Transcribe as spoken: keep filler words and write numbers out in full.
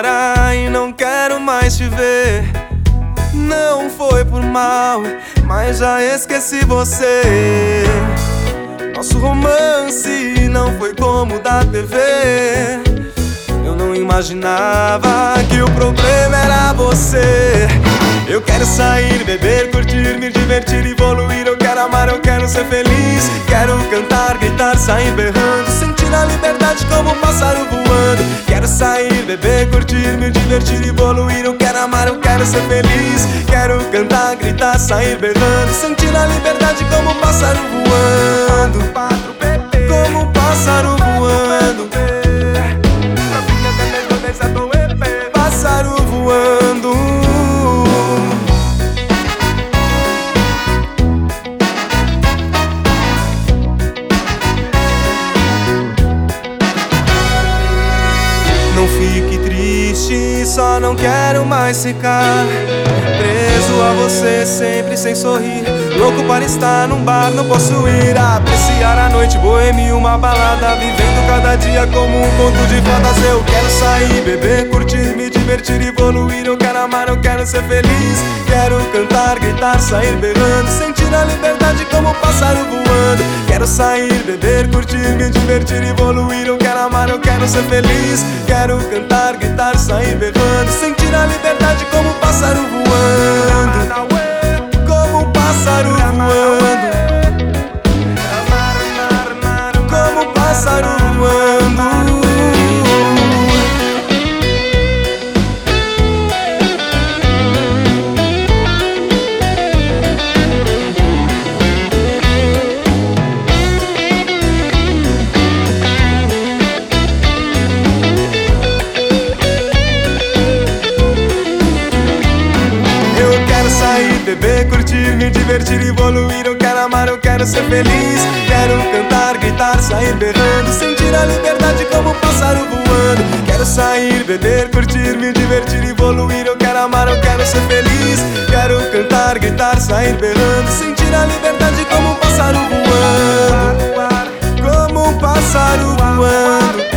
embora e não quero mais te ver. Não foi por mal, mas já esqueci você. Nosso romance não foi como da T V. Eu não imaginava que o problema era você. Eu quero sair, beber, curtir, me divertir, evoluir. Eu quero amar, eu quero ser feliz. Quero cantar, gritar, sair berrando, sentir a liberdade como um pássaro voando. Quero sair, beber, curtir, me divertir, evoluir. Eu quero amar, eu quero ser feliz. Quero cantar, gritar, sair berrando, sentir a liberdade como um pássaro voando. Como um pássaro voando. Pássaro voando. Não fique triste, só não quero mais ficar preso a você sempre sem sorrir. Louco para estar num bar, não posso ir. Apreciar a noite, boêmia, uma balada, vivendo cada dia como um conto de fadas. Eu quero sair, beber, curtir, me divertir, evoluir. Eu quero amar, eu quero ser feliz. Quero cantar, gritar, sair berrando, sentir a liberdade como um pássaro voando. Quero sair, beber, curtir, me divertir, evoluir. Eu quero amar, eu quero ser feliz. Quero cantar, gritar, sair berrando, sentir a liberdade como um pássaro voando. Como um pássaro voando. Como um pássaro voando. Beber, curtir, me divertir, evoluir. Eu quero amar, eu quero ser feliz. Quero cantar, gritar, sair berrando, sentir a liberdade como um pássaro voando. Quero sair, beber, curtir, me divertir, evoluir. Eu quero amar, eu quero ser feliz. Quero cantar, gritar, sair berrando, sentir a liberdade como um pássaro voando. Como um pássaro voando.